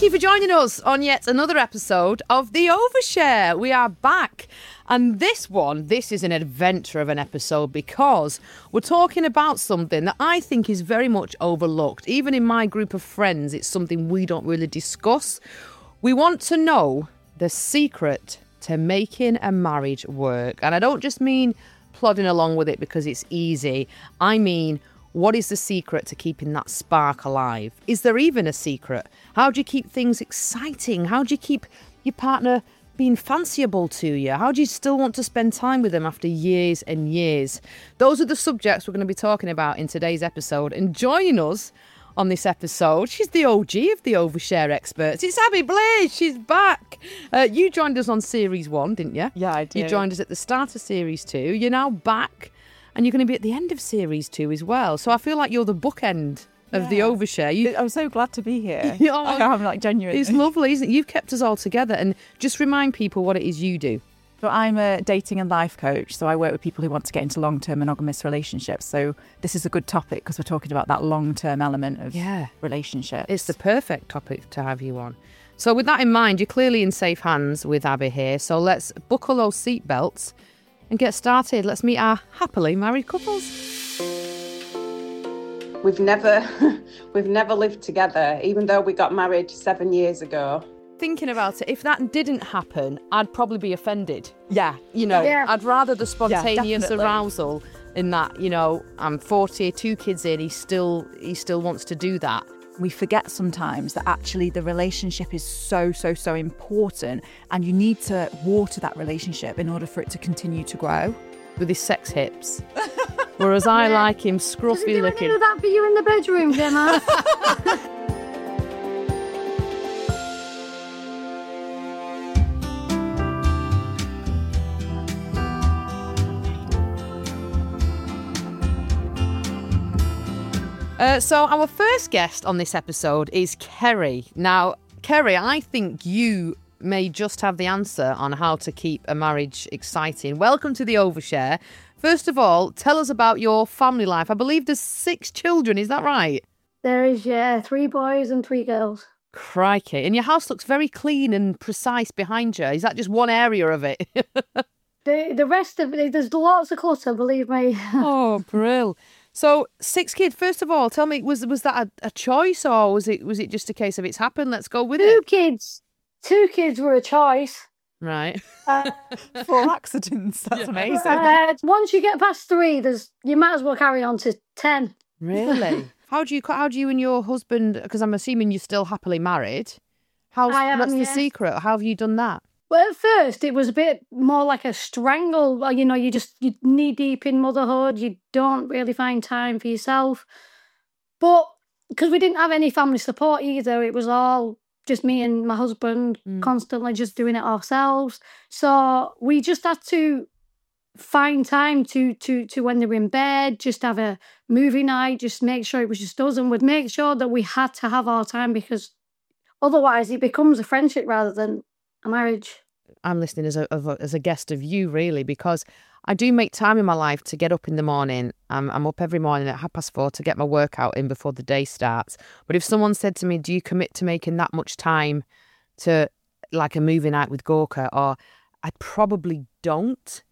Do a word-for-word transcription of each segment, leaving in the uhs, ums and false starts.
you for joining us on yet another episode of The Overshare. We are back. And this one, this is an adventure of an episode because we're talking about something that I think is very much overlooked. Even in my group of friends, it's something we don't really discuss. We want to know the secret to making a marriage work. And I don't just mean plodding along with it because it's easy. I mean, what is the secret to keeping that spark alive? Is there even a secret? How do you keep things exciting? How do you keep your partner being fanciable to you? How do you still want to spend time with them after years and years? Those are the subjects we're going to be talking about in today's episode. And joining us on this episode, she's the O G of the Overshare experts. It's Abby Blaze. She's back. Uh, you joined us on series one, didn't you? Yeah, I did. You joined us at the start of series two. You're now back. And you're going to be at the end of series two as well. So I feel like you're the bookend of yeah. the Overshare. You, I'm so glad to be here. Oh, I'm like genuinely. It's lovely, isn't it? You've kept us all together. And just remind people what it is you do. So I'm a dating and life coach. So I work with people who want to get into long-term monogamous relationships. So this is a good topic because we're talking about that long-term element of yeah. relationships. It's the perfect topic to have you on. So with that in mind, you're clearly in safe hands with Abby here. So let's buckle those seatbelts and get started. Let's meet our happily married couples. We've never, we've never lived together, even though we got married seven years ago. Thinking about it, if that didn't happen, I'd probably be offended. Yeah. You know, yeah. I'd rather the spontaneous yeah, arousal in that, you know, I'm forty, two kids in, he still, he still wants to do that. We forget sometimes that actually the relationship is so, so, so important and you need to water that relationship in order for it to continue to grow. With his sex hips. Whereas I Yeah. like him Does scruffy he do looking. any of that for you in the bedroom, Gemma? Uh, so our first guest on this episode is Kerry. Now, Kerry, I think you may just have the answer on how to keep a marriage exciting. Welcome to the Overshare. First of all, tell us about your family life. I believe there's six children, is that right? There is, yeah, three boys and three girls. Crikey. And your house looks very clean and precise behind you. Is that just one area of it? The the rest of it, there's lots of clutter, believe me. Oh, brill. So, six kids. First of all, tell me, was was that a, a choice or was it was it just a case of it's happened, let's go with Two it? kids. Two kids were a choice. Right. Uh, Four accidents. That's amazing. uh, once you get past three, there's you might as well carry on to ten. Really? How do you how do you and your husband, because I'm assuming you're still happily married, how's, I am, what's the yes. secret? How have you done that? Well, at first, it was a bit more like a strangle. Well, you know, you just you knee deep in motherhood. You don't really find time for yourself. But because we didn't have any family support either, it was all just me and my husband Mm. constantly just doing it ourselves. So we just had to find time to to to when they were in bed, just have a movie night, just make sure it was just us, and we'd make sure that we had to have our time because otherwise it becomes a friendship rather than a marriage. I'm listening as a, of a as a guest of you, really, because I do make time in my life to get up in the morning. I'm, I'm up every morning at half past four to get my workout in before the day starts. But if someone said to me, do you commit to making that much time to like a movie night with Gorka? Or I probably don't.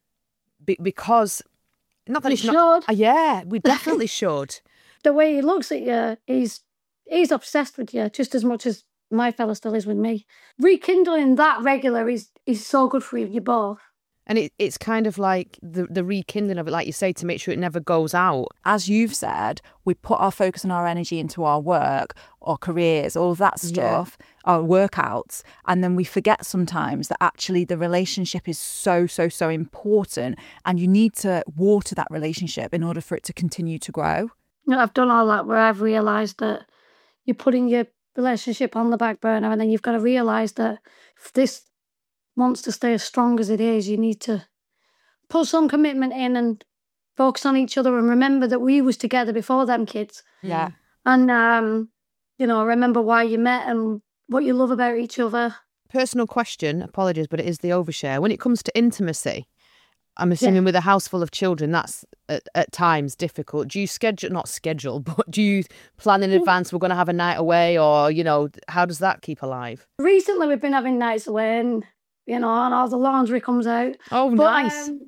Be- because, not that You it's not... should. Uh, yeah, we definitely should. The way he looks at you, he's he's obsessed with you just as much as my fella still is with me. Rekindling that regular is is so good for you, you both. And it, it's kind of like the, the rekindling of it, like you say, to make sure it never goes out. As you've said, we put our focus and our energy into our work, our careers, all of that stuff, our workouts, and then we forget sometimes that actually the relationship is so, so, so important and you need to water that relationship in order for it to continue to grow. You know, I've done all that where I've realised that you're putting your relationship on the back burner and then you've got to realise that if this wants to stay as strong as it is, you need to put some commitment in and focus on each other and remember that we was together before them kids. Yeah. And, um, you know, remember why you met and what you love about each other. Personal question, apologies, but it is the Overshare. When it comes to intimacy, I'm assuming with a house full of children, that's at, at times difficult. Do you schedule, not schedule, but do you plan in advance, we're going to have a night away, or, you know, how does that keep alive? Recently, we've been having nights away, and, you know, and all the laundry comes out. Oh, but, nice. Um,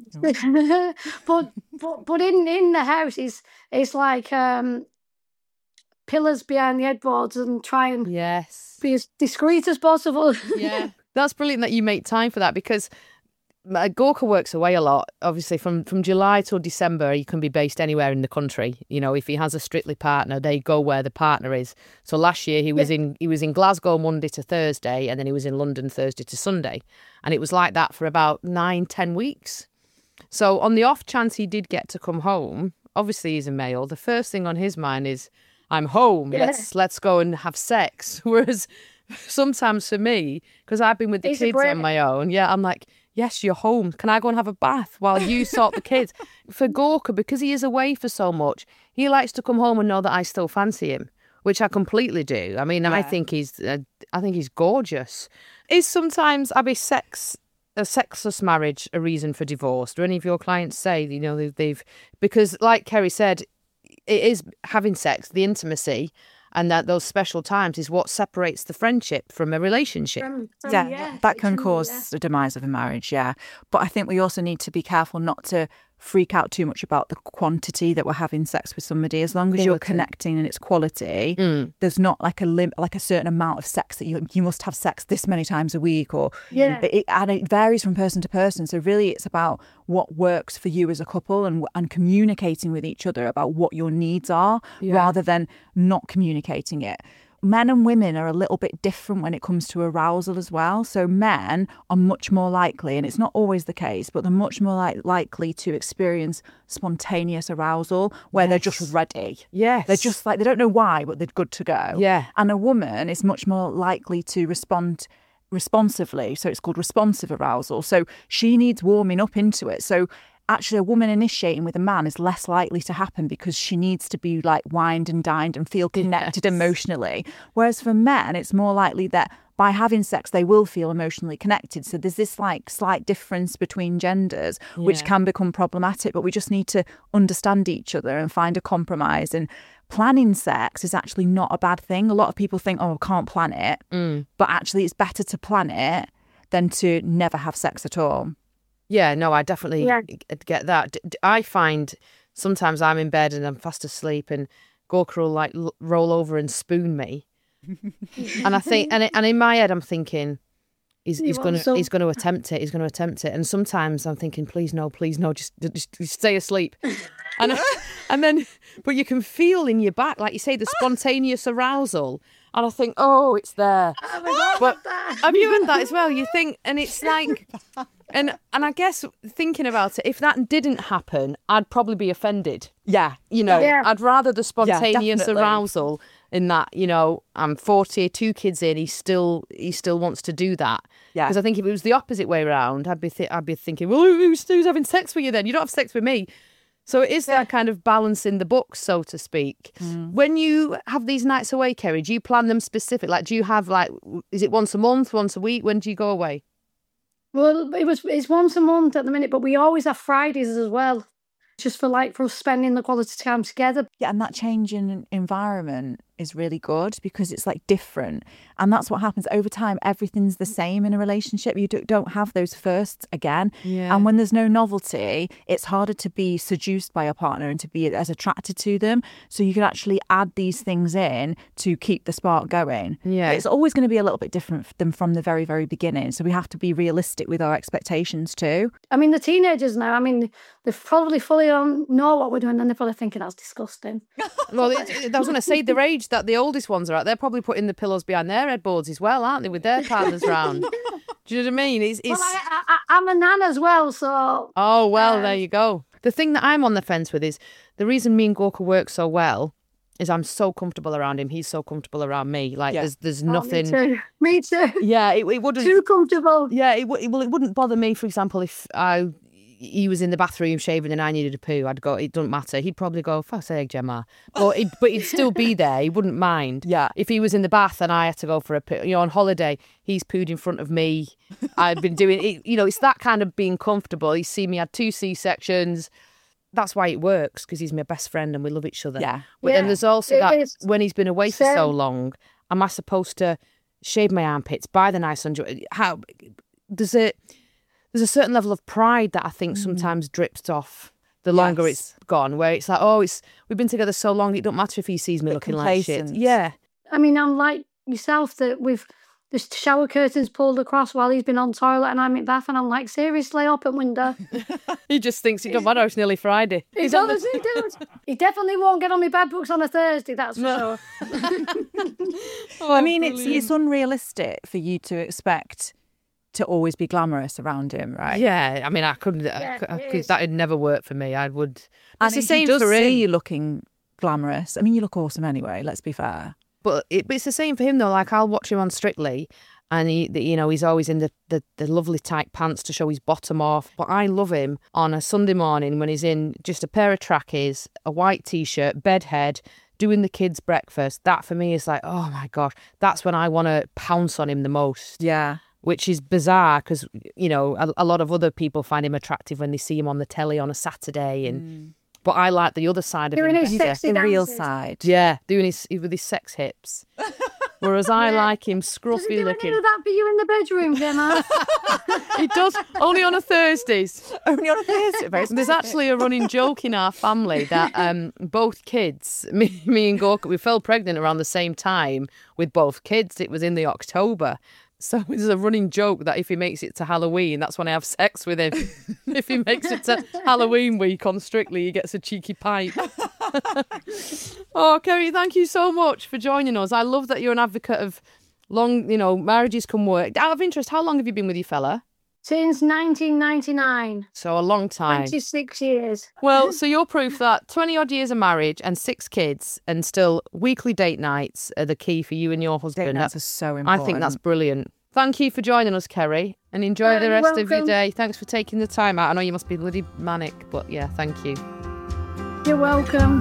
but, but, but in, in the house, it's, it's like um, pillars behind the headboards and try and yes. be as discreet as possible. Yeah. That's brilliant that you make time for that, because Gorka works away a lot. Obviously, from, from July till December, he can be based anywhere in the country. You know, if he has a Strictly partner, they go where the partner is. So last year he was yeah. in he was in Glasgow Monday to Thursday, and then he was in London Thursday to Sunday, and it was like that for about nine, ten weeks. So on the off chance he did get to come home, obviously he's a male. The first thing on his mind is, "I'm home. Yeah. Let's let's go and have sex." Whereas sometimes for me, because I've been with the he's kids on my own, yeah, I'm like, yes, you're home. Can I go and have a bath while you sort the kids? For Gorka, because he is away for so much, he likes to come home and know that I still fancy him, which I completely do. I mean, yeah. I think he's, uh, I think he's gorgeous. Is sometimes, Abby, sex, a sexless marriage a reason for divorce? Do any of your clients say, you know, they've, they've because like Kerry said, it is having sex, the intimacy, and that those special times is what separates the friendship from a relationship. From, from, yeah, yeah, that can can, cause yeah. the demise of a marriage, yeah. But I think we also need to be careful not to freak out too much about the quantity that we're having sex with somebody. As long as quality. You're connecting and it's quality, mm. there's not like a lim- like a certain amount of sex that you you must have sex this many times a week, or yeah. it, and it varies from person to person. So really, it's about what works for you as a couple, and and communicating with each other about what your needs are, yeah. rather than not communicating it. Men and women are a little bit different when it comes to arousal as well. So men are much more likely, and it's not always the case, but they're much more like, likely to experience spontaneous arousal where yes. they're just ready. Yes. They're just like, they don't know why, but they're good to go. Yeah. And a woman is much more likely to respond responsively. So it's called responsive arousal. So she needs warming up into it. So actually a woman initiating with a man is less likely to happen because she needs to be like wined and dined and feel connected yes. emotionally. Whereas for men, it's more likely that by having sex, they will feel emotionally connected. So there's this like slight difference between genders, yeah. which can become problematic, but we just need to understand each other and find a compromise. And planning sex is actually not a bad thing. A lot of people think, oh, I can't plan it. Mm. But actually it's better to plan it than to never have sex at all. Yeah, no, I definitely yeah. get that. I find sometimes I'm in bed and I'm fast asleep, and Gorka will like l- roll over and spoon me, and I think, and it, and in my head I'm thinking, he's he's going to he's going to attempt it, he's going to attempt it, and sometimes I'm thinking, please no, please no, just just, just stay asleep, and and then, but you can feel in your back, like you say, the spontaneous arousal. And I think, oh, it's there. Oh, but that. Have you had that as well? You think, and it's like, and and I guess thinking about it, if that didn't happen, I'd probably be offended. Yeah, you know, yeah. I'd rather the spontaneous yeah, arousal in that. You know, I'm forty, two kids in, he still he still wants to do that. Yeah, because I think if it was the opposite way around, I'd be th- I'd be thinking, well, who's, who's having sex with you then? You don't have sex with me. So it is yeah. that kind of balance in the books, so to speak. Mm. When you have these nights away, Kerry, do you plan them specific? Like, do you have like, is it once a month, once a week? When do you go away? Well, it was it's once a month at the minute, but we always have Fridays as well, just for like for us spending the quality time together. Yeah, and that change in environment is really good because it's like different, and that's what happens over time. Everything's the same in a relationship. You don't have those firsts again, yeah. and when there's no novelty, it's harder to be seduced by a partner and to be as attracted to them. So you can actually add these things in to keep the spark going. Yeah, it's always going to be a little bit different than from the very very beginning. So we have to be realistic with our expectations too. I mean, the teenagers now, I mean, they probably fully don't know what we're doing, and they're probably thinking that's disgusting. Well, it, I was going to say their age that the oldest ones are at, they're probably putting the pillows behind their headboards as well, aren't they, with their partners round? Do you know what I mean? It's, it's... Well, I, I, I'm a nan as well, so... Oh, well, um... there you go. The thing that I'm on the fence with is the reason me and Gorka work so well is I'm so comfortable around him. He's so comfortable around me. Like, yeah. there's there's oh, nothing... Me too. Me too. Yeah, it, it wouldn't... Too comfortable. Yeah, it, well, it wouldn't bother me, for example, if I... he was in the bathroom shaving and I needed a poo, I'd go, it doesn't matter. He'd probably go, fuck's sake, Gemma. But he'd, but he'd still be there. He wouldn't mind. Yeah. If he was in the bath and I had to go for a poo, you know, on holiday, he's pooed in front of me. I've been doing it. You know, it's that kind of being comfortable. He's seen me had two C-sections. That's why it works, because he's my best friend and we love each other. Yeah. But Yeah. then there's also It that is. when he's been away for so Same. long, am I supposed to shave my armpits, buy the nice under? How there's a there's a certain level of pride that I think sometimes drips off the longer Yes. it's gone, where it's like, oh, it's we've been together so long, it don't matter if he sees me Bit looking like shit. complacent. Yeah. I mean, I'm like yourself that with the shower curtains pulled across while he's been on toilet and I'm in bath, and I'm like, seriously, open window. He just thinks it don't matter, it's nearly Friday. He does, he does. He definitely won't get on my bed books on a Thursday, that's for No. sure. I mean, it's it's unrealistic for you to expect to always be glamorous around him, right? Yeah, I mean, I couldn't. I Yeah, could, I it could, is. that would never work for me. I would. And It's the if same he does for him. see you looking glamorous. I mean, you look awesome anyway. Let's be fair. But, it, but it's the same for him though. Like I'll watch him on Strictly, and he, the, you know, he's always in the, the the lovely tight pants to show his bottom off. But I love him on a Sunday morning when he's in just a pair of trackies, a white t-shirt, bedhead, doing the kids' breakfast. That for me is like, oh my gosh, that's when I want to pounce on him the most. Yeah. Which is bizarre because, you know, a, a lot of other people find him attractive when they see him on the telly on a Saturday. and But I like the other side of Doing him. his better. sexy The real dances. side. Yeah, doing his with his sex hips. Whereas I Yeah. like him Does he scruffy do any looking. of that for you in the bedroom, Gemma? He does, only on a Thursdays. Only on a Thursday. Very There's specific. actually a running joke in our family that um, both kids, me, me and Gorka, we fell pregnant around the same time with both kids. It was in the October. So there's a running joke that if he makes it to Halloween, that's when I have sex with him. If he makes it to Halloween week on Strictly, he gets a cheeky pipe. Oh, Kerry, thank you so much for joining us. I love that you're an advocate of long, you know, marriages can work. Out of interest, how long have you been with your fella? Since nineteen ninety-nine, So a long time. twenty-six years. Well, so you're proof that twenty odd years of marriage and six kids and still weekly date nights are the key for you and your husband. Date nights That- are so I important. think that's brilliant. Thank you for joining us, Kerry, and enjoy Oh, the you're rest of your welcome. day. Thanks for taking the time out. I know you must be bloody manic, but yeah, thank you. You're welcome.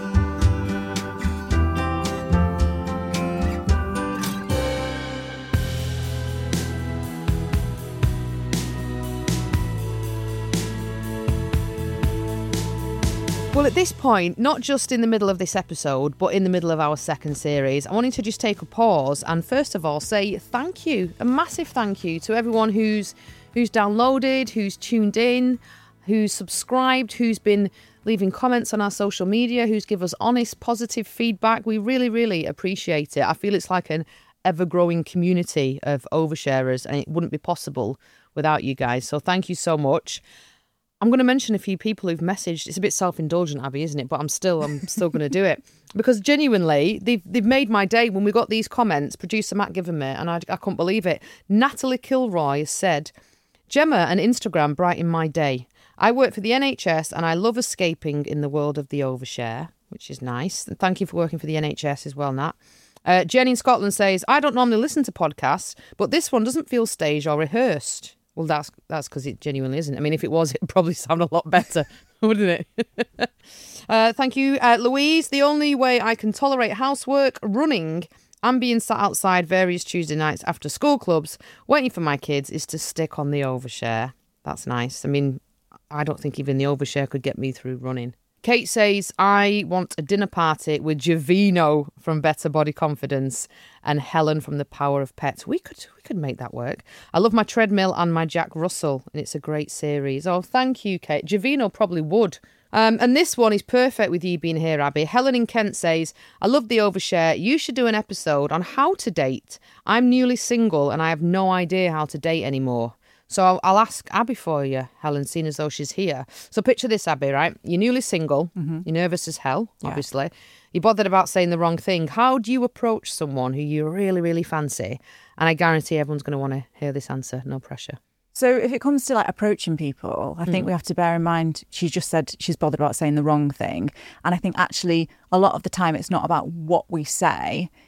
Well, at this point, not just in the middle of this episode, but in the middle of our second series, I wanted to just take a pause and first of all say thank you, a massive thank you to everyone who's who's downloaded, who's tuned in, who's subscribed, who's been leaving comments on our social media, who's give us honest, positive feedback. We really, really appreciate it. I feel it's like an ever-growing community of oversharers, and it wouldn't be possible without you guys. So thank you so much. I'm going to mention a few people who've messaged. It's a bit self-indulgent, Abby, isn't it? But I'm still, I'm still going to do it because genuinely, they've they've made my day when we got these comments. Producer Matt given me, and I, I couldn't believe it. Natalie Kilroy has said, "Gemma and Instagram brighten my day. I work for the N H S and I love escaping in the world of the overshare," which is nice. And thank you for working for the N H S as well, Nat. Uh, Jenny in Scotland says, "I don't normally listen to podcasts, but this one doesn't feel staged or rehearsed." Well, that's that's because it genuinely isn't. I mean, if it was, it'd probably sound a lot better, wouldn't it? uh, thank you, uh, Louise. The only way I can tolerate housework, running, and being sat outside various Tuesday nights after school clubs, waiting for my kids, is to stick on the overshare. That's nice. I mean, I don't think even the overshare could get me through running. Kate says, "I want a dinner party with Javino from Better Body Confidence and Helen from The Power of Pets." We could we could make that work. I love my treadmill and my Jack Russell, and it's a great series. Oh, thank you, Kate. Javino probably would. Um, and this one is perfect with you being here, Abby. Helen in Kent says, "I love the overshare. You should do an episode on how to date. I'm newly single and I have no idea how to date anymore." So I'll, I'll ask Abby for you, Helen, seeing as though she's here. So picture this, Abby, right? You're newly single. Mm-hmm. You're nervous as hell, Yeah. obviously. You're bothered about saying the wrong thing. How do you approach someone who you really, really fancy? And I guarantee everyone's going to want to hear this answer. No pressure. So if it comes to like approaching people, I think Mm. we have to bear in mind, she just said she's bothered about saying the wrong thing. And I think actually a lot of the time it's not about what we say,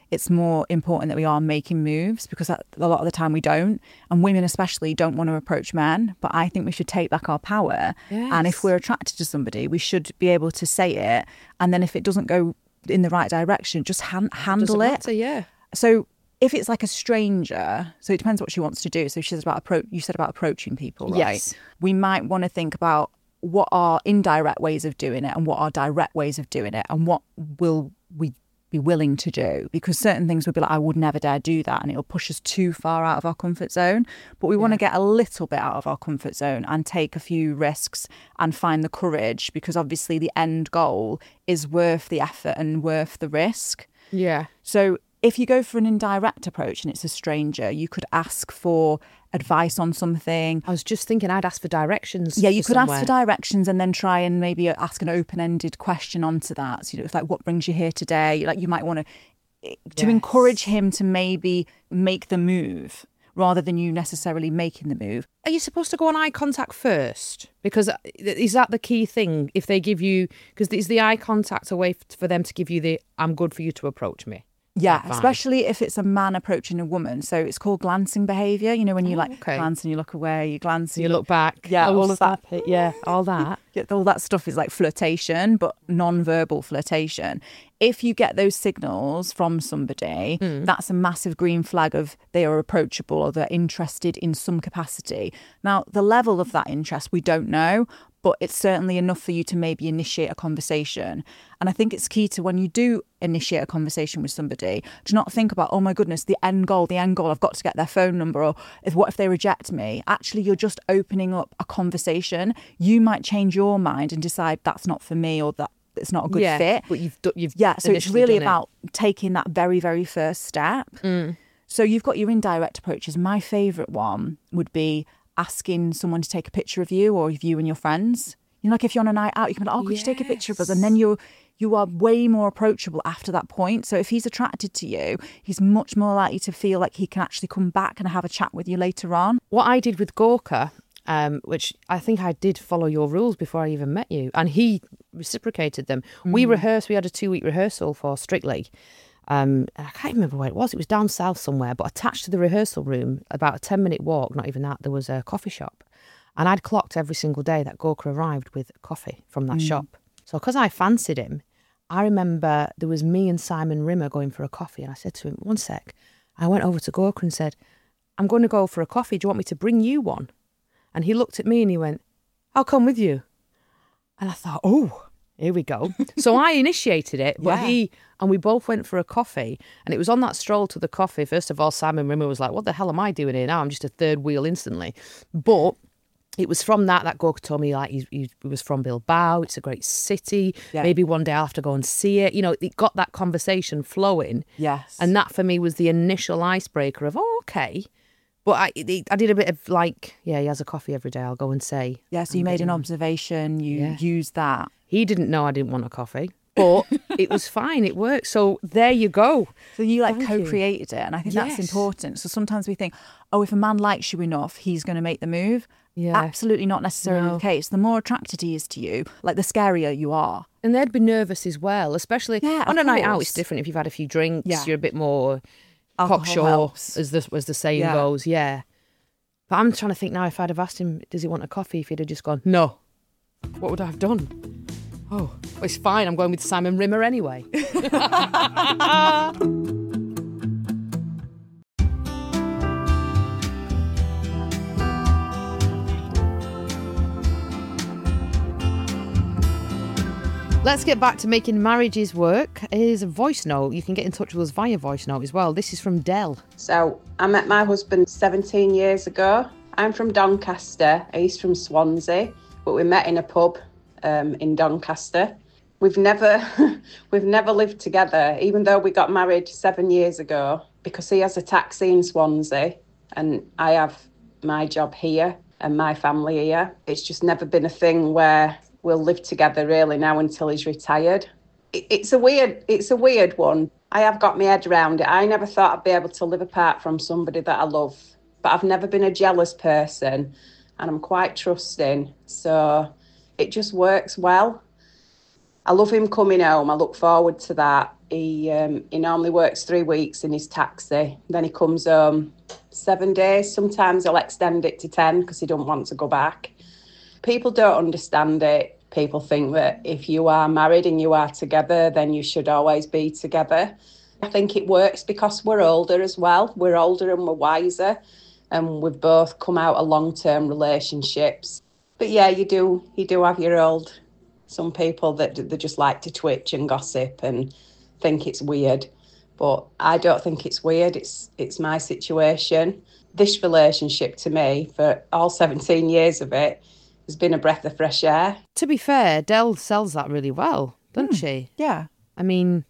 it's more important that we are making moves, because a lot of the time we don't. And women especially don't want to approach men. But I think we should take back our power. Yes. And if we're attracted to somebody, we should be able to say it. And then if it doesn't go in the right direction, just han- handle Doesn't it. matter, yeah. So if it's like a stranger, so it depends what she wants to do. So she says about appro- you said about approaching people, right? Yes. We might want to think about what are indirect ways of doing it and what are direct ways of doing it, and what will we be willing to do, because certain things would be like, I would never dare do that, and it'll push us too far out of our comfort zone. But we want to get a little bit out of our comfort zone and take a few risks and find the courage, because obviously the end goal is worth the effort and worth the risk. Yeah. So if you go for an indirect approach and it's a stranger, you could ask for advice on something. I was just thinking I'd ask for directions. Yeah, you for could somewhere. ask for directions and then try and maybe ask an open-ended question onto that. So, you know, it's like, what brings you here today? Like, you might want to to Yes. encourage him to maybe make the move rather than you necessarily making the move. Are you supposed to go on eye contact first? Because is that the key thing? If they give you, because is the eye contact a way f- for them to give you the "I'm good for you to approach me"? Yeah, Vibe. especially if it's a man approaching a woman. So it's called glancing behaviour. You know, when you like okay. glance and you look away, you glance and You look back. Yeah, Oh, all of that. stop it. Yeah, all that. Yeah, all that stuff is like flirtation, but non-verbal flirtation. If you get those signals from somebody, Hmm. that's a massive green flag of they are approachable or they're interested in some capacity. Now, the level of that interest, we don't know, but it's certainly enough for you to maybe initiate a conversation. And I think it's key to, when you do initiate a conversation with somebody, to not think about, oh my goodness, the end goal, the end goal, I've got to get their phone number, or if what if they reject me? Actually, you're just opening up a conversation. You might change your mind and decide that's not for me, or that it's not a good yeah, fit. But you've do, you've Yeah, so it's initially really done it. about taking that very, very first step. Mm. So you've got your indirect approaches. My favourite one would be asking someone to take a picture of you or of you and your friends. You know, like if you're on a night out, you can be like, oh, could you take a picture of us? And then you're you are way more approachable after that point. So if he's attracted to you, he's much more likely to feel like he can actually come back and have a chat with you later on. What I did with Gorka, um, which I think I did follow your rules before I even met you, and he reciprocated them. We rehearsed, we had a two-week rehearsal for Strictly. Um, and I can't remember where it was. It was down south somewhere, but attached to the rehearsal room, about a ten-minute walk, not even that, there was a coffee shop. And I'd clocked every single day that Gorka arrived with coffee from that shop. So because I fancied him, I remember there was me and Simon Rimmer going for a coffee. And I said to him, one sec. I went over to Gorka and said, I'm going to go for a coffee. Do you want me to bring you one? And he looked at me and he went, I'll come with you. And I thought, oh, here we go. So I initiated it, but Yeah. he, and we both went for a coffee. And it was on that stroll to the coffee. First of all, Simon Rimmer was like, what the hell am I doing here now? I'm just a third wheel instantly. But it was from that that Gorka told me, like, he, he was from Bilbao. It's a great city. Yeah. Maybe one day I'll have to go and see it. You know, it got that conversation flowing. Yes. And that for me was the initial icebreaker of, oh, okay. But I it, I did a bit of like, yeah, he has a coffee every day. I'll go and say. Yeah, so you I'm made getting an one. observation, you Yeah. used that. He didn't know I didn't want a coffee, but it was fine. It worked. So there you go. So you like Thank you. co-created it, and I think that's Yes. important. So sometimes we think, oh, if a man likes you enough, he's going to make the move. Yeah. Absolutely not necessarily No. the case. The more attracted he is to you, like the scarier you are. And they'd be nervous as well, especially Yeah, on of a night out. course. It's different if you've had a few drinks. Yeah. You're a bit more Alcohol cocksure, helps. as the, as the saying Yeah. goes. Yeah. But I'm trying to think now, if I'd have asked him, does he want a coffee? If he'd have just gone, no. What would I have done? Oh, well, it's fine. I'm going with Simon Rimmer anyway. Let's get back to making marriages work. Here's a voice note. You can get in touch with us via voice note as well. This is from Dell. So I met my husband seventeen years ago. I'm from Doncaster, he's from Swansea, but we met in a pub um, in Doncaster. We've never we've never lived together, even though we got married seven years ago, because he has a taxi in Swansea and I have my job here and my family here. It's just never been a thing where we'll live together really now until he's retired. It, it's a weird it's a weird one. I have got my head around it. I never thought I'd be able to live apart from somebody that I love, but I've never been a jealous person and I'm quite trusting. So it just works well. I love him coming home. I look forward to that. He um, he normally works three weeks in his taxi. Then he comes home seven days. Sometimes he'll extend it to ten because he don't want to go back. People don't understand it. People think that if you are married and you are together, then you should always be together. I think it works because we're older as well. We're older and we're wiser, and we've both come out of long-term relationships. But yeah, you do you do have your old, some people that they just like to twitch and gossip and think it's weird. But I don't think it's weird. It's it's my situation. This relationship to me, for all seventeen years of it, has been a breath of fresh air. To be fair, Del sells that really well, doesn't Mm. she? Yeah. I mean,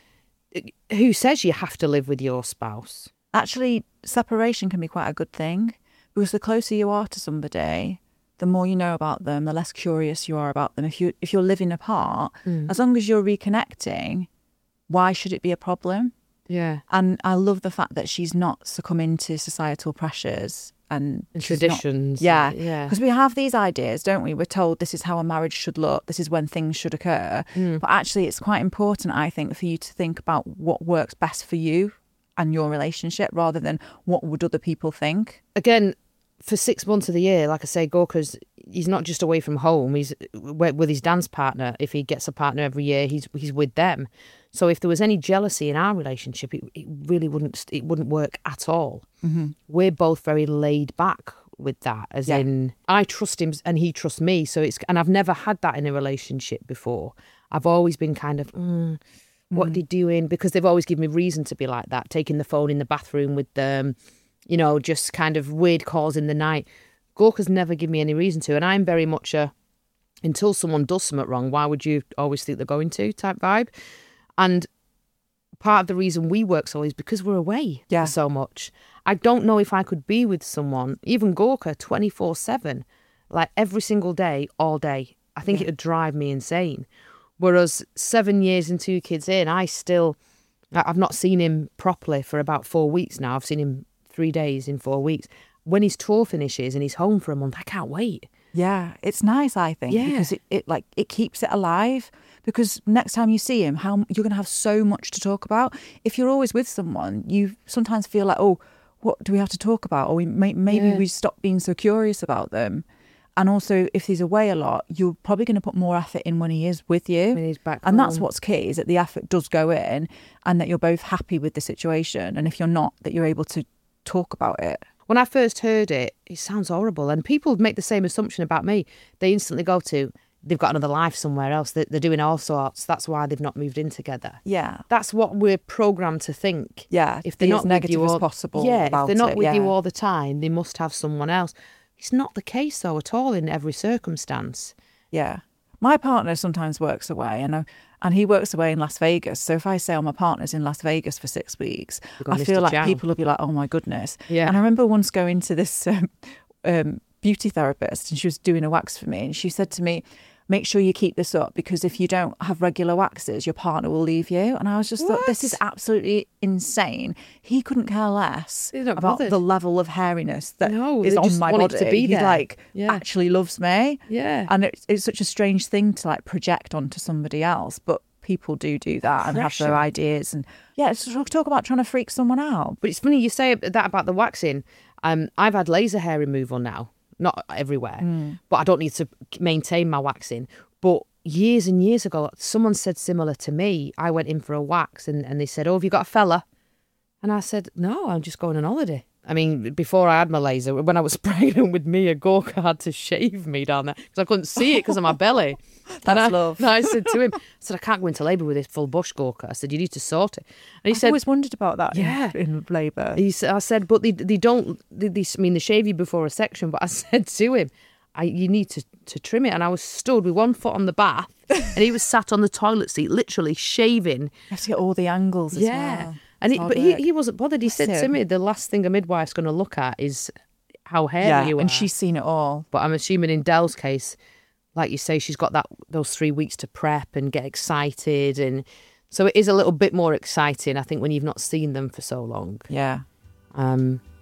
who says you have to live with your spouse? Actually, separation can be quite a good thing because the closer you are to somebody, the more you know about them, the less curious you are about them. If you if you're living apart, Mm. as long as you're reconnecting, why should it be a problem? Yeah. And I love the fact that she's not succumbing to societal pressures and And she's not- traditions. yeah, Yeah. because we have these ideas, don't we? We're told this is how a marriage should look. This is when things should occur. Mm. But actually, it's quite important, I think, for you to think about what works best for you and your relationship rather than what would other people think. Again, for six months of the year, like I say, Gorka's, he's not just away from home. He's wi- with his dance partner. If he gets a partner every year, he's he's with them. So if there was any jealousy in our relationship, it, it really wouldn't it wouldn't work at all. Mm-hmm. We're both very laid back with that, as Yeah. in I trust him and he trusts me. So it's and I've never had that in a relationship before. I've always been kind of, mm, what are they doing? Because they've always given me reason to be like that, taking the phone in the bathroom with them, you know, just kind of weird calls in the night. Gorka's never given me any reason to, and I'm very much a, until someone does something wrong, why would you always think they're going to type vibe? And part of the reason we work so is because we're away Yeah. so much. I don't know if I could be with someone, even Gorka, twenty-four seven, like every single day, all day. I think Yeah. it would drive me insane. Whereas seven years and two kids in, I still, I- I've not seen him properly for about four weeks now. I've seen him three days in four weeks. When his tour finishes and he's home for a month, I can't wait. Yeah, it's nice, I think, Yeah. because it, it like it keeps it alive. Because next time you see him, how you're going to have so much to talk about. If you're always with someone, you sometimes feel like, oh, what do we have to talk about? Or we may, maybe Yeah. we stop being so curious about them. And also, if he's away a lot, you're probably going to put more effort in when he is with you. When he's back And that's home. what's key, is that the effort does go in and that you're both happy with the situation. And if you're not, that you're able to talk about it. When I first heard it, it sounds horrible. And people make the same assumption about me. They instantly go to, they've got another life somewhere else. They're, they're doing all sorts. That's why they've not moved in together. Yeah. That's what we're programmed to think. Yeah. If they're be not as with negative you all, as possible. yeah, if about they're not it, with you yeah. all the time, they must have someone else. It's not the case, though, at all in every circumstance. Yeah. My partner sometimes works away and I, and he works away in Las Vegas. So if I say, oh, my partner's in Las Vegas for six weeks, You've got I feel Mister like Chow. people will be like, oh my goodness. Yeah. And I remember once going to this um, um, beauty therapist and she was doing a wax for me and she said to me, make sure you keep this up because if you don't have regular waxes, your partner will leave you. And I was just thought, this is absolutely insane. He couldn't care less He's not about bothered. the level of hairiness that No, is they on just my want it body. to be He there. like Yeah. actually loves me. Yeah. And it's, it's such a strange thing to like project onto somebody else, but people do do that and have Pressure. their ideas. And yeah, it's talk, talk about trying to freak someone out. But it's funny you say that about the waxing. Um, I've had laser hair removal now, not everywhere, but I don't need to maintain my waxing. But years and years ago, someone said similar to me. I went in for a wax and, and they said, oh, have you got a fella? And I said, no, I'm just going on holiday. I mean, before I had my laser, when I was pregnant with Mia, Gorka had to shave me down there because I couldn't see it because of my belly. That's and I, love. And I said to him, I said, I can't go into labour with this full bush, Gorka. I said, you need to sort it. And he I've said, always wondered about that Yeah. in, in labour. he said, I said, but they, they don't, they, they, I mean, they shave you before a section, but I said to him, I, you need to, to trim it. And I was stood with one foot on the bath and he was sat on the toilet seat, literally shaving. You have to get all the angles as yeah. well. And It's he, hard but he, work. he wasn't bothered. He Bless said to him. me, the last thing a midwife's going to look at is how hairy yeah, you are. and she's seen it all. But I'm assuming in Dell's case, like you say, she's got that those three weeks to prep and get excited. And so it is a little bit more exciting, I think, when you've not seen them for so long. Yeah. Um,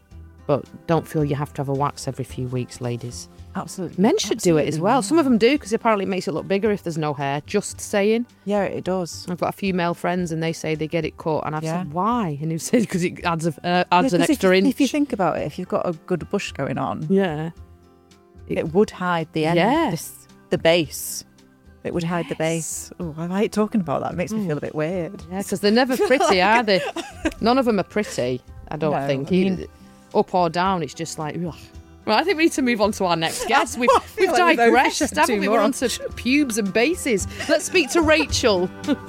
But don't feel you have to have a wax every few weeks, ladies. Absolutely. Men should do it as Absolutely, well. yeah. Some of them do, because apparently it makes it look bigger if there's no hair. Just saying. Yeah, it does. I've got a few male friends and they say they get it cut, and I've Yeah. said, why? And he said, because it adds, a, uh, adds Yeah, an 'cause extra if, inch. If you think about it, if you've got a good bush going on, yeah. it would hide the end, Yeah. this, the base. It would hide the base. Oh, I like talking about that. It makes me feel a bit weird. Yeah, because they're never pretty, are they? None of them are pretty, I don't No, think. I mean- Up or down, it's just like, ugh. Right, I think we need to move on to our next guest. We've, I feel we've like we've digressed, overshot haven't too we? We're on much. to pubes and bases. Let's speak to Rachel.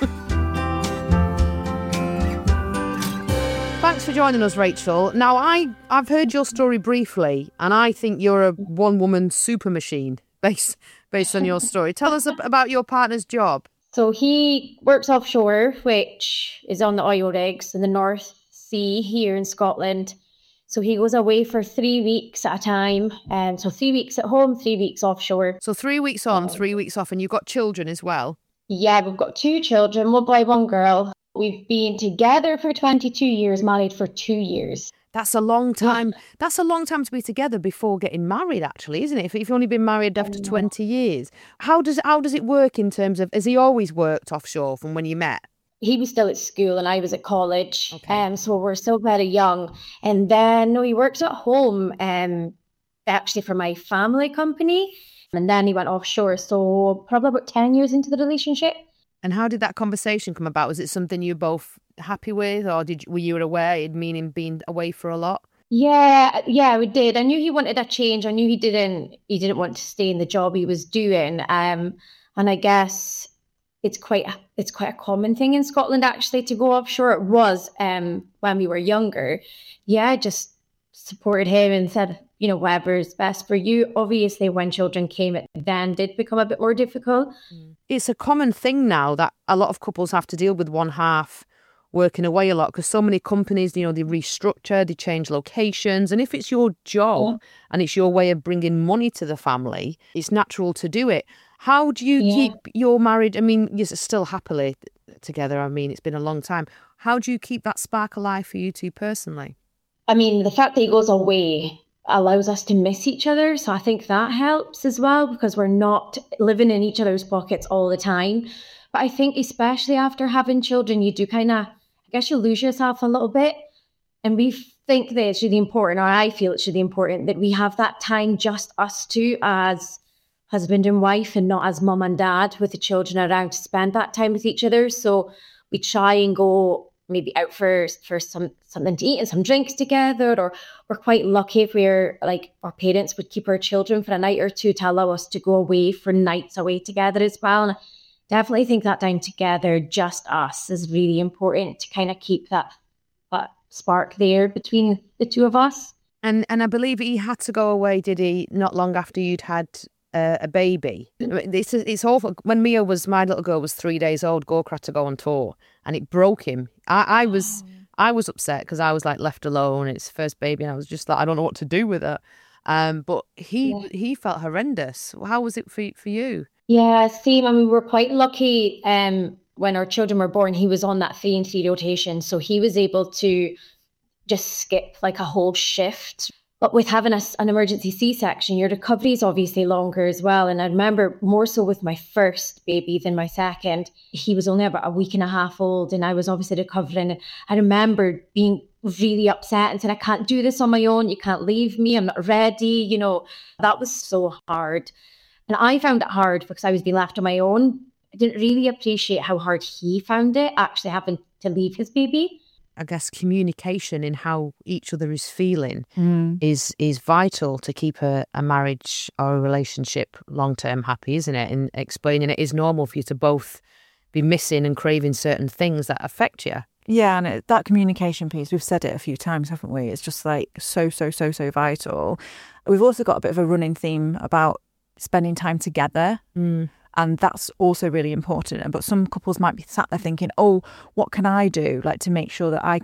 Thanks for joining us, Rachel. Now, I, I've heard your story briefly, and I think you're a one-woman super machine based, based on your story. Tell us ab- about your partner's job. So he works offshore, which is on the oil rigs in the North Sea here in Scotland. So he goes away for three weeks at a time. Um, so three weeks at home, three weeks offshore. So three weeks on, three weeks off, and you've got children as well. Yeah, we've got two children, one boy, one girl. We've been together for twenty-two years, married for two years. That's a long time. That's a long time to be together before getting married, actually, isn't it? If you've only been married after twenty years, how does how does it work in terms of? Has he always worked offshore from when you met? He was still at school and I was at college. Okay. Um, so we're still very young. And then no, he works at home, um, actually for my family company. And then he went offshore. So probably about ten years into the relationship. And how did that conversation come about? Was it something you were both happy with, or did were you aware it'd mean him being away for a lot? Yeah, yeah, we did. I knew he wanted a change. I knew he didn't he didn't want to stay in the job he was doing. Um, and I guess it's quite it's quite a common thing in Scotland actually to go offshore. It was um when we were younger. Yeah, I just supported him and said, you know, whatever's best for you. Obviously, when children came, it then did become a bit more difficult. It's a common thing now that a lot of couples have to deal with one half working away a lot, because so many companies, you know, they restructure, they change locations, and if it's your job Yeah. and it's your way of bringing money to the family, it's natural to do it. How do you Yeah. keep your married? I mean, you're still happily together. I mean, it's been a long time. How do you keep that spark alive for you two personally? I mean, the fact that he goes away allows us to miss each other. So I think that helps as well because we're not living in each other's pockets all the time. But I think especially after having children, you do kind of, I guess you lose yourself a little bit. And we think that it's really important, or I feel it's really important, that we have that time just us two as husband and wife and not as mum and dad with the children around to spend that time with each other. So we try and go maybe out for for some something to eat and some drinks together, or we're quite lucky if we're like our parents would keep our children for a night or two to allow us to go away for nights away together as well. And I definitely think that time together, just us, is really important to kind of keep that, that spark there between the two of us. And and I believe he had to go away, did he, not long after you'd had uh, a baby? It's it's awful. When Mia was, my little girl was three days old, Gorka had to go on tour and it broke him. I, I was I was upset because I was like left alone. It's first baby and I was just like, I don't know what to do with it. Um, but he Yeah. he felt horrendous. How was it for for you? Yeah, same. I mean, we were quite lucky um, when our children were born. He was on that three and three rotation, so he was able to just skip like a whole shift. But with having a, an emergency C-section, your recovery is obviously longer as well. And I remember more so with my first baby than my second. He was only about a week and a half old, and I was obviously recovering. I remember being really upset and said, I can't do this on my own. You can't leave me. I'm not ready. You know, that was so hard. And I found it hard because I was being left on my own. I didn't really appreciate how hard he found it, actually having to leave his baby. I guess communication in how each other is feeling Mm. is is vital to keep a, a marriage or a relationship long term happy, isn't it? And explaining it is normal for you to both be missing and craving certain things that affect you. Yeah, and it, that communication piece, we've said it a few times, haven't we? It's just like so, so, so, so vital. We've also got a bit of a running theme about spending time together. Mm. And that's also really important. But some couples might be sat there thinking, oh, what can I do like to make sure that I keep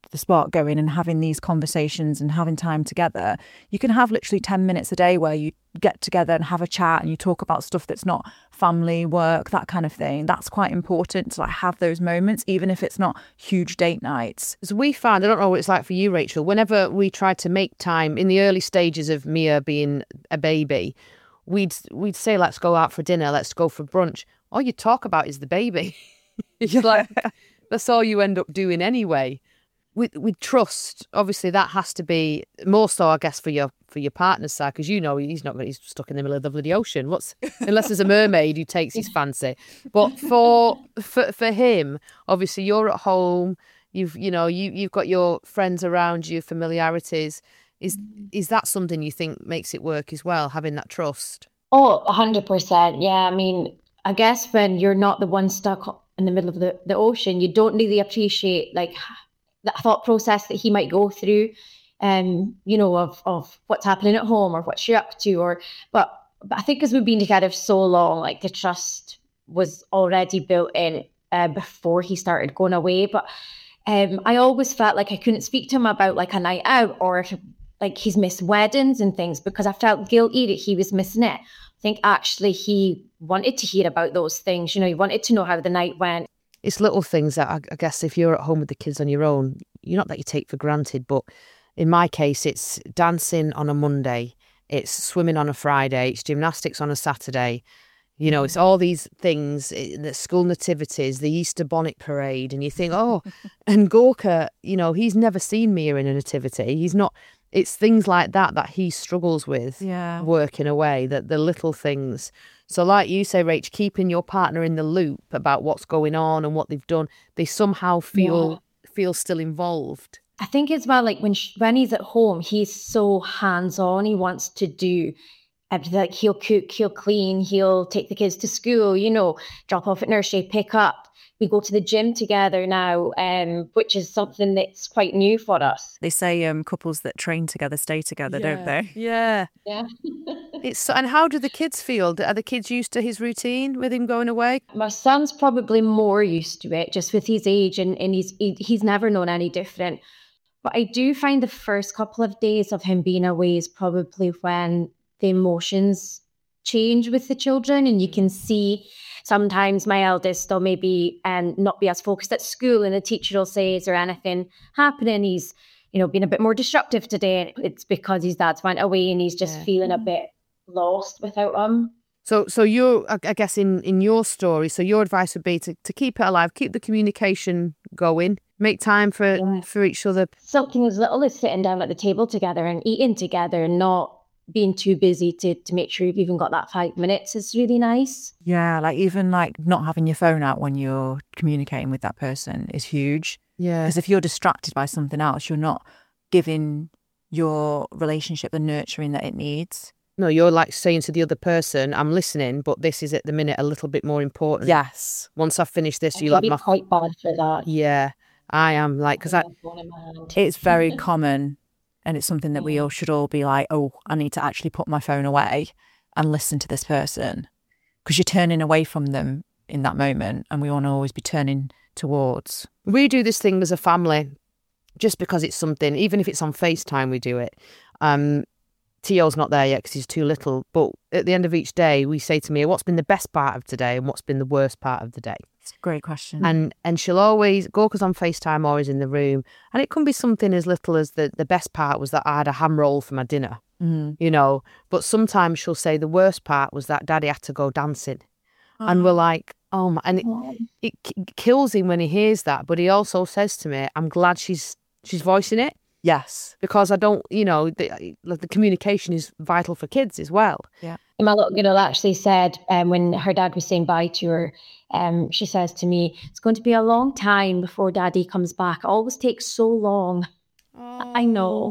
the spark going and having these conversations and having time together. You can have literally ten minutes a day where you get together and have a chat and you talk about stuff that's not family, work, that kind of thing. That's quite important to like have those moments, even if it's not huge date nights. As we find, I don't know what it's like for you, Rachel, whenever we tried to make time in the early stages of Mia being a baby, we'd we'd say, let's go out for dinner, let's go for brunch. All you talk about is the baby. You're like, that's all you end up doing anyway. With with trust, obviously that has to be more so, I guess, for your for your partner's side, because you know he's not he's stuck in the middle of the bloody ocean. What's unless there's a mermaid who takes his fancy. But for for for him, obviously you're at home. You've you know you you've got your friends around you, familiarities. Is is that something you think makes it work as well, having that trust? Oh, a hundred percent. Yeah, I mean, I guess when you're not the one stuck in the middle of the, the ocean, you don't really appreciate like that thought process that he might go through, um, you know, of of what's happening at home or what you're up to, or but, but I think because we've been together so long, like the trust was already built in uh, before he started going away. But um, I always felt like I couldn't speak to him about like a night out or like he's missed weddings and things because I felt guilty that he was missing it. I think actually he wanted to hear about those things. You know, he wanted to know how the night went. It's little things that I, I guess if you're at home with the kids on your own, you're not that you take for granted. But in my case, it's dancing on a Monday, it's swimming on a Friday, it's gymnastics on a Saturday. You know, it's all these things, the school nativities, the Easter bonnet parade. And you think, oh, and Gorka, you know, he's never seen Mia in a nativity. He's not, it's things like that that he struggles with yeah. working away, that the little things. So like you say, Rach, keeping your partner in the loop about what's going on and what they've done, they somehow feel yeah. feel still involved. I think as well, like when sh- when he's at home, he's so hands-on. He wants to do everything. Like he'll cook, he'll clean, he'll take the kids to school, you know, drop off at nursery, pick up. We go to the gym together now, um, which is something that's quite new for us. They say um, couples that train together stay together, yeah. don't they? Yeah. Yeah. It's and how do the kids feel? Are the kids used to his routine with him going away? My son's probably more used to it just with his age, and, and he's he, he's never known any different. But I do find the first couple of days of him being away is probably when the emotions change with the children, and you can see sometimes my eldest will maybe um, not be as focused at school, and the teacher will say, is there anything happening? He's, you know, being a bit more disruptive today. It's because his dad's went away and he's just yeah. feeling a bit lost without him. So so you're, I guess in, in your story, so your advice would be to, to keep it alive, keep the communication going, make time for, yeah. for each other. Something as little as sitting down at the table together and eating together and not being too busy to to make sure you've even got that five minutes is really nice. Yeah, like even like not having your phone out when you're communicating with that person is huge. Yeah. Because if you're distracted by something else, you're not giving your relationship the nurturing that it needs. No, you're like saying to the other person, I'm listening, but this is at the minute a little bit more important. Yes. Once I've finished this, I you like be my... quite bad for that. Yeah, I am like, because I... It's very common. And it's something that we all should all be like, oh, I need to actually put my phone away and listen to this person. Because you're turning away from them in that moment. And we want to always be turning towards. We do this thing as a family just because it's something, even if it's on FaceTime, we do it. Um, Tio's not there yet because he's too little. But at the end of each day, we say to Mia, what's been the best part of today and what's been the worst part of the day? It's a great question. And and she'll always, Gorka's on FaceTime, always in the room. And it can be something as little as the, the best part was that I had a ham roll for my dinner, mm. you know. But sometimes she'll say the worst part was that Daddy had to go dancing. Oh. And we're like, oh my, and it, it, it kills him when he hears that. But he also says to me, I'm glad she's she's voicing it. Yes. Because I don't, you know, the, the communication is vital for kids as well. Yeah. My little girl actually said um, when her dad was saying bye to her, um, she says to me, it's going to be a long time before Daddy comes back. It always takes so long. Oh. I know.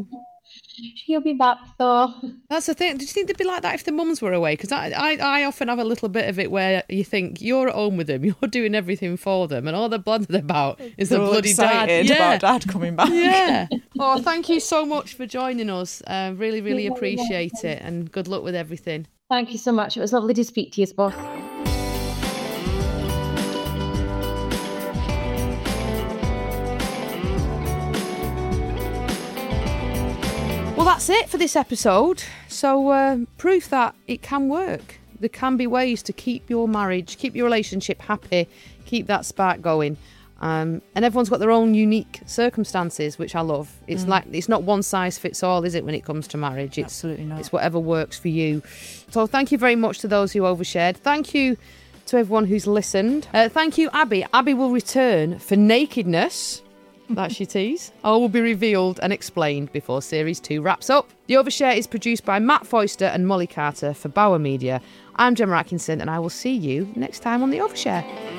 He'll be back though. That's the thing. Do you think they'd be like that if the mums were away? Because I, I, I often have a little bit of it where you think you're at home with them, you're doing everything for them, and all they're bothered about is the bloody dad. Yeah. About dad coming back. Yeah. Oh, thank you so much for joining us. Uh, really, really appreciate it, and good luck with everything. Thank you so much. It was lovely to speak to you both. that's it for this episode. So uh, proof that it can work. There can be ways to keep your marriage, keep your relationship happy, keep that spark going. Um, and everyone's got their own unique circumstances, which I love. It's mm. like it's not one size fits all, is it, when it comes to marriage? It's, Absolutely not. It's whatever works for you. So thank you very much to those who overshared. Thank you to everyone who's listened. Uh, thank you, Abby. Abby will return for nakedness. That's your tease. All will be revealed and explained before series two wraps up. The Overshare is produced by Matt Foyster and Molly Carter for Bauer Media. I'm Gemma Atkinson, and I will see you next time on The Overshare.